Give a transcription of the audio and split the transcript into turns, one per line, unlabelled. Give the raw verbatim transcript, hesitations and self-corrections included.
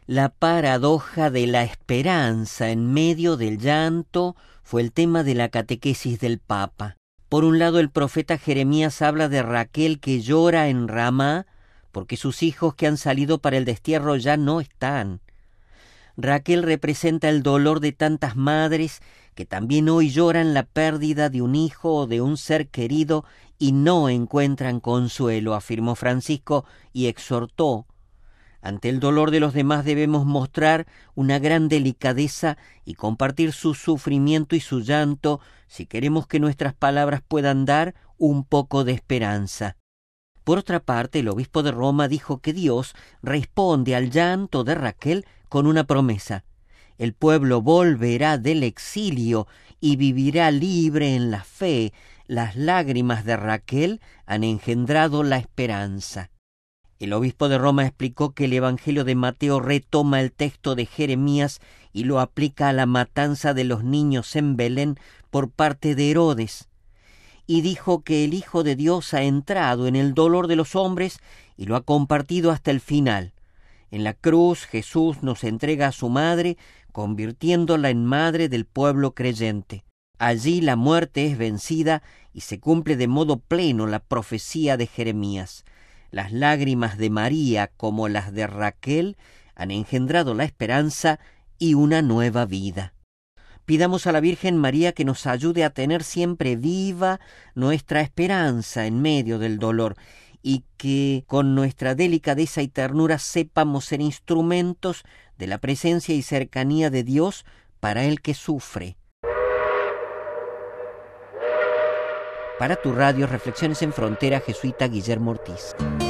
La paradoja de la esperanza en medio del llanto fue el tema de la catequesis del Papa. Por un lado, el profeta Jeremías habla de Raquel que llora en Ramá porque sus hijos que han salido para el destierro ya no están. Raquel representa el dolor de tantas madres que también hoy lloran la pérdida de un hijo o de un ser querido y no encuentran consuelo, afirmó Francisco y exhortó: ante el dolor de los demás debemos mostrar una gran delicadeza y compartir su sufrimiento y su llanto si queremos que nuestras palabras puedan dar un poco de esperanza. Por otra parte, el obispo de Roma dijo que Dios responde al llanto de Raquel con una promesa: el pueblo volverá del exilio y vivirá libre en la fe. Las lágrimas de Raquel han engendrado la esperanza. El obispo de Roma explicó que el Evangelio de Mateo retoma el texto de Jeremías y lo aplica a la matanza de los niños en Belén por parte de Herodes. Y dijo que el Hijo de Dios ha entrado en el dolor de los hombres y lo ha compartido hasta el final. En la cruz Jesús nos entrega a su madre, convirtiéndola en madre del pueblo creyente. Allí la muerte es vencida y se cumple de modo pleno la profecía de Jeremías. Las lágrimas de María, como las de Raquel, han engendrado la esperanza y una nueva vida. Pidamos a la Virgen María que nos ayude a tener siempre viva nuestra esperanza en medio del dolor y que con nuestra delicadeza y ternura sepamos ser instrumentos de la presencia y cercanía de Dios para el que sufre. Para tu radio, Reflexiones en Frontera, jesuita Guillermo Ortiz.